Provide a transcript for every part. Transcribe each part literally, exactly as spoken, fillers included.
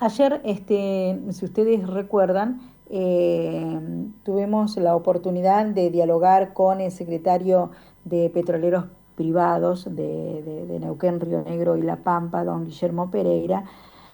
Ayer, este, si ustedes recuerdan, eh, tuvimos la oportunidad de dialogar con el secretario de Petroleros Privados de, de- de Neuquén, Río Negro y La Pampa, don Guillermo Pereira,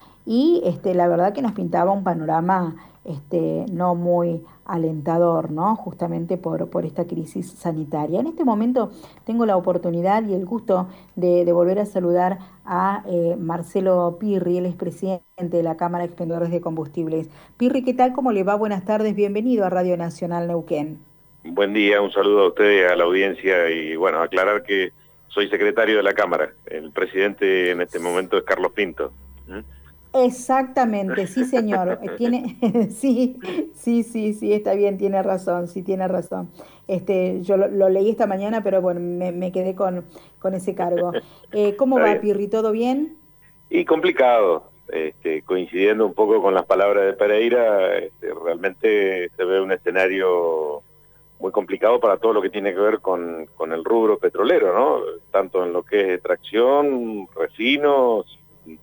y este, la verdad que nos pintaba un panorama este, no muy alentador, ¿no? Justamente por, por esta crisis sanitaria. En este momento tengo la oportunidad y el gusto de, de volver a saludar a eh, Marcelo Pirri, él es presidente de la Cámara de Expendedores de Combustibles. Pirri, ¿qué tal? ¿Cómo le va? Buenas tardes, bienvenido a Radio Nacional Neuquén. Buen día, un saludo a usted y a la audiencia y bueno, aclarar que soy secretario de la Cámara. El presidente en este momento es Carlos Pinto. ¿Mm? Exactamente, sí, señor. Eh, Tiene, sí, sí, sí, sí, está bien, tiene razón, sí, tiene razón. Este, yo lo, lo leí esta mañana, pero bueno, me, me quedé con, con ese cargo. Eh, ¿cómo Está va, bien. Pirri? ¿Todo bien? Y complicado, este, coincidiendo un poco con las palabras de Pereira, este, realmente se ve un escenario muy complicado para todo lo que tiene que ver con, con el rubro petrolero, ¿no? Tanto en lo que es extracción, refinos.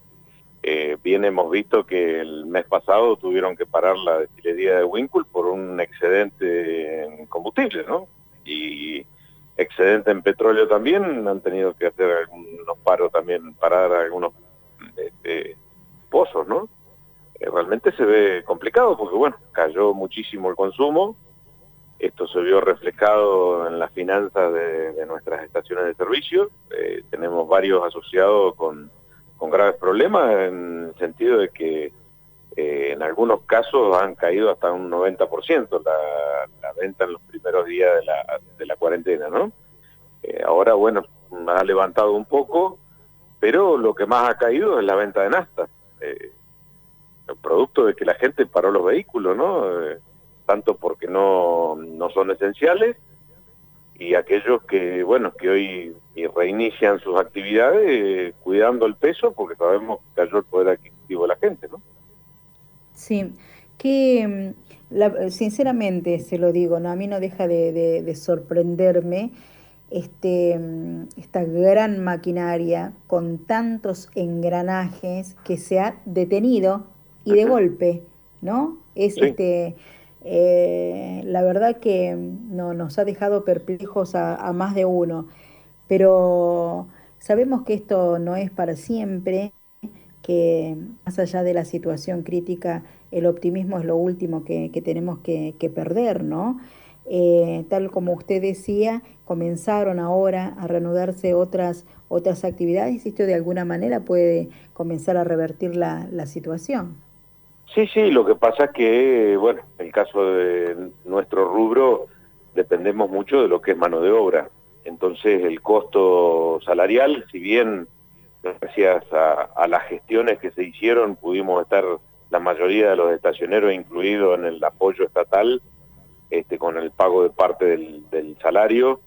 Eh, bien hemos visto que el mes pasado tuvieron que parar la destilería de Winkle por un excedente en combustible, ¿no? Y excedente en petróleo también, han tenido que hacer algunos paros también, parar algunos este, pozos, ¿no? Eh, realmente se ve complicado porque, bueno, cayó muchísimo el consumo, esto se vio reflejado en las finanzas de, de nuestras estaciones de servicio. Eh, tenemos varios asociados con, con graves problemas en el sentido de que eh, en algunos casos han caído hasta un noventa por ciento la, la venta en los primeros días de la, de la cuarentena, ¿no? Eh, ahora, bueno, ha levantado un poco, pero lo que más ha caído es la venta de nafta. Eh, el producto de que la gente paró los vehículos, ¿no? Eh, tanto porque no, no son esenciales y aquellos que, bueno, que hoy reinician sus actividades eh, cuidando el peso porque sabemos que cayó el poder adquisitivo de la gente, ¿no? Sí, que mm, la- sinceramente se lo digo, ¿no? A mí no deja de, de- de sorprenderme este, mm, esta gran maquinaria con tantos engranajes que se ha detenido y de Uh-huh. golpe, ¿no? Es Sí, este, eh, la verdad que mm, no, nos ha dejado perplejos a, a más de uno, pero sabemos que esto no es para siempre, que más allá de la situación crítica, el optimismo es lo último que, que tenemos que, que perder, ¿no? Eh, tal como usted decía, comenzaron ahora a reanudarse otras, otras actividades y esto de alguna manera puede comenzar a revertir la, la situación. sí, sí, lo que pasa es que, bueno, en el caso de nuestro rubro dependemos mucho de lo que es mano de obra. Entonces el costo salarial, si bien gracias a, a las gestiones que se hicieron pudimos estar la mayoría de los estacioneros incluidos en el apoyo estatal, este, con el pago de parte del, del salario.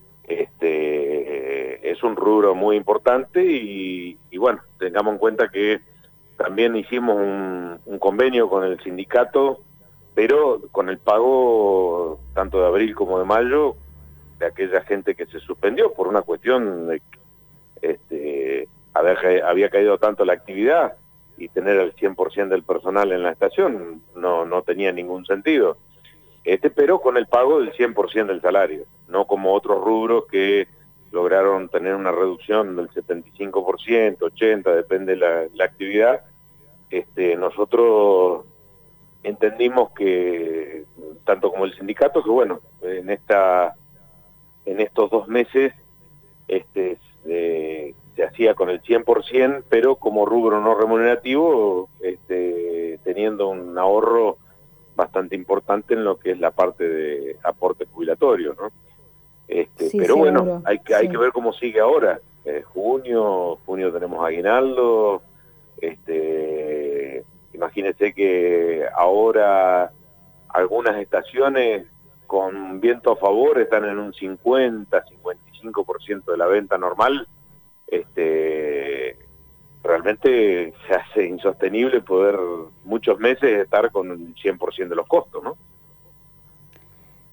Este, es un rubro muy importante y, y bueno, tengamos en cuenta que también hicimos un, un convenio con el sindicato, pero con el pago tanto de abril como de mayo de aquella gente que se suspendió por una cuestión de este, había, había caído tanto la actividad y tener el cien por ciento del personal en la estación no, no tenía ningún sentido. Este, pero con el pago del cien por ciento del salario, no como otros rubros que lograron tener una reducción del setenta y cinco por ciento, ochenta por ciento, depende de la, la actividad. Este, nosotros entendimos que, tanto como el sindicato, que bueno, en, esta, en estos dos meses este, eh, se hacía con el cien por ciento, pero como rubro no remunerativo, este, teniendo un ahorro bastante importante en lo que es la parte de aporte jubilatorio, ¿no? Este, Sí, pero bueno, seguro, hay que, hay que sí. ver cómo sigue ahora. Eh, junio, junio tenemos aguinaldo, este, imagínense que ahora algunas estaciones con viento a favor están en un cincuenta, cincuenta y cinco por ciento de la venta normal. Este, realmente se hace insostenible poder muchos meses estar con un cien por ciento de los costos, ¿no?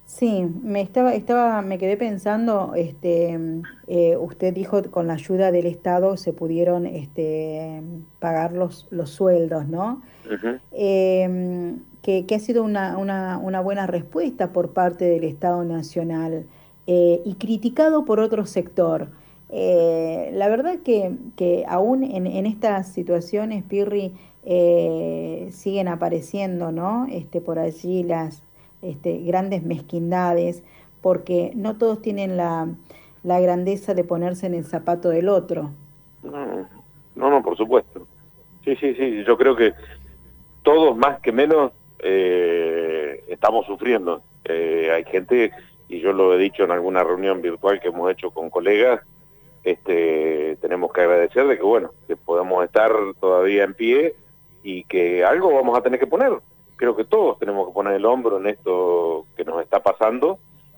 Sí, me estaba, estaba, me quedé pensando, este, eh, usted dijo que con la ayuda del Estado se pudieron, este, pagar los, los sueldos, ¿no? Ujú. Em, que, que ha sido una, una, una buena respuesta por parte del Estado Nacional, eh, y criticado por otro sector. Eh, la verdad que, que aún en, en estas situaciones, Pirri, eh, siguen apareciendo, ¿no? Este, por allí las, este, grandes mezquindades, porque no todos tienen la, la grandeza de ponerse en el zapato del otro. No, no, no, por supuesto. Sí, sí, sí, yo creo que todos más que menos eh, estamos sufriendo. Eh, hay gente, y yo lo he dicho en alguna reunión virtual que hemos hecho con colegas, este, tenemos que agradecer de que, bueno, que podamos estar todavía en pie y que algo vamos a tener que poner. Creo que todos tenemos que poner el hombro en esto que nos está pasando,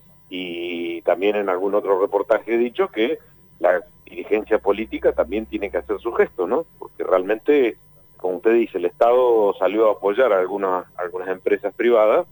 y también en algún otro reportaje he dicho que la dirigencia política también tiene que hacer su gesto, ¿no? Porque realmente, como usted dice, el Estado salió a apoyar a algunas, algunas empresas privadas,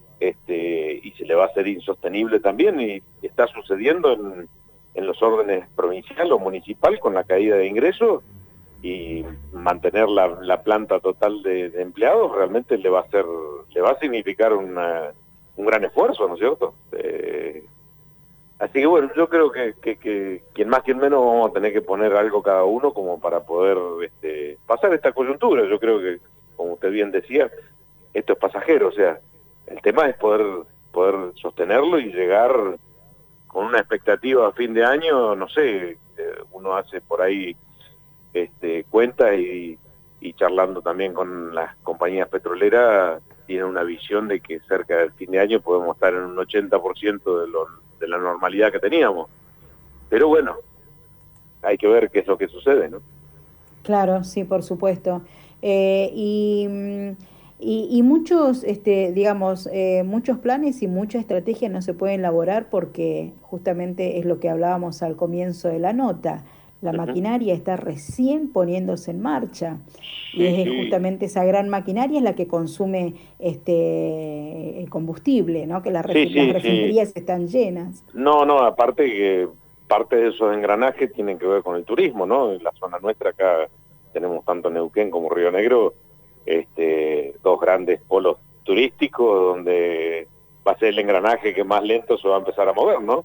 este, y se le va a hacer insostenible también, y está sucediendo en, en los órdenes provincial o municipal con la caída de ingresos, y mantener la, la planta total de, de empleados realmente le va a hacer, le va a significar una, un gran esfuerzo, ¿no es cierto? Eh, así que bueno, yo creo que, que, que quien más, quien menos vamos a tener que poner algo cada uno como para poder este, pasar esta coyuntura. Yo creo que, como usted bien decía, esto es pasajero, o sea, el tema es poder, poder sostenerlo y llegar con una expectativa a fin de año, no sé, eh, uno hace por ahí este, cuentas y, y charlando también con las compañías petroleras, tienen una visión de que cerca del fin de año podemos estar en un ochenta por ciento de, lo, de la normalidad que teníamos. Pero bueno, hay que ver qué es lo que sucede, ¿no? Claro, sí, por supuesto. Eh, y, mm, y- y muchos, este, digamos, eh, muchos planes y muchas estrategias no se pueden elaborar porque justamente es lo que hablábamos al comienzo de la nota. La Ujú. maquinaria está recién poniéndose en marcha y Sí, es sí, justamente esa gran maquinaria la que consume este, el combustible, ¿no? Que la sí, refi- las sí, sí. refinerías están llenas. No, no, aparte que parte de esos engranajes tienen que ver con el turismo, ¿no? En la zona nuestra acá tenemos tanto Neuquén como Río Negro, este, dos grandes polos turísticos donde va a ser el engranaje que más lento se va a empezar a mover, ¿no?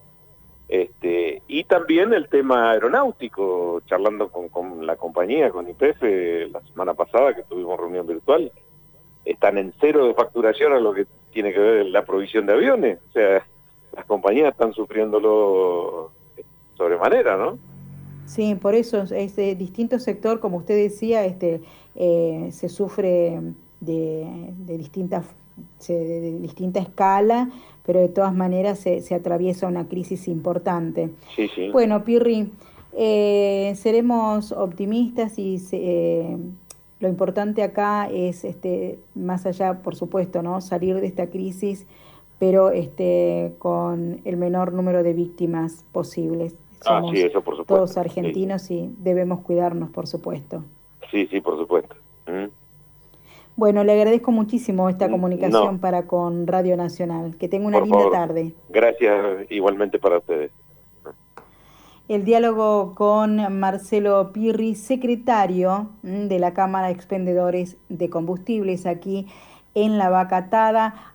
Este, y también el tema aeronáutico, charlando con, con la compañía, con Y P F, la semana pasada que tuvimos reunión virtual, están en cero de facturación a lo que tiene que ver la provisión de aviones. O sea, las compañías están sufriéndolo sobremanera, ¿no? Sí, por eso es es de distinto sector, como usted decía, este, eh, se sufre de, de distintas, se- de, de distinta escala, pero de todas maneras se, se atraviesa una crisis importante. Sí, sí. Bueno, Pirri, eh, seremos optimistas y se- eh, lo importante acá es, este, más allá, por supuesto, ¿no? Salir de esta crisis, pero este, con el menor número de víctimas posibles. Ah, sí, Somos eso por todos supuesto. Sí, sí. argentinos y debemos cuidarnos, por supuesto. Sí, sí, por supuesto. ¿Mm? Bueno, le agradezco muchísimo esta N- No, comunicación para con Radio Nacional. Que tenga una por linda favor. tarde. Gracias igualmente para ustedes. El diálogo con Marcelo Pirri, secretario mm, de la Cámara de Expendedores de Combustibles aquí en La Vacatada.